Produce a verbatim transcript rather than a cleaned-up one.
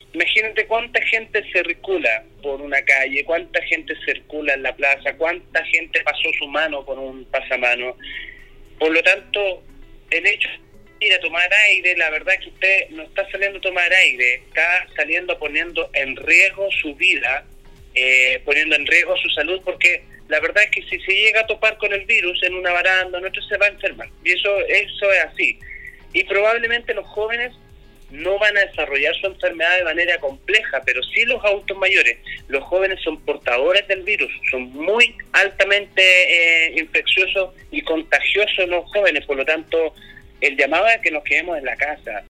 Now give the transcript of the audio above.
Imagínate cuánta gente circula por una calle, cuánta gente circula en la plaza, cuánta gente pasó su mano con un pasamano. Por lo tanto, el hecho de ir a tomar aire, la verdad es que usted no está saliendo a tomar aire, está saliendo poniendo en riesgo su vida, eh, poniendo en riesgo su salud, porque la verdad es que si se llega a topar con el virus en una baranda, no, se va a enfermar. Y eso, eso es así. Y probablemente los jóvenes no van a desarrollar su enfermedad de manera compleja, pero sí los adultos mayores. Los jóvenes son portadores del virus, son muy altamente eh, infecciosos y contagiosos los jóvenes, por lo tanto, el llamado es que nos quedemos en la casa.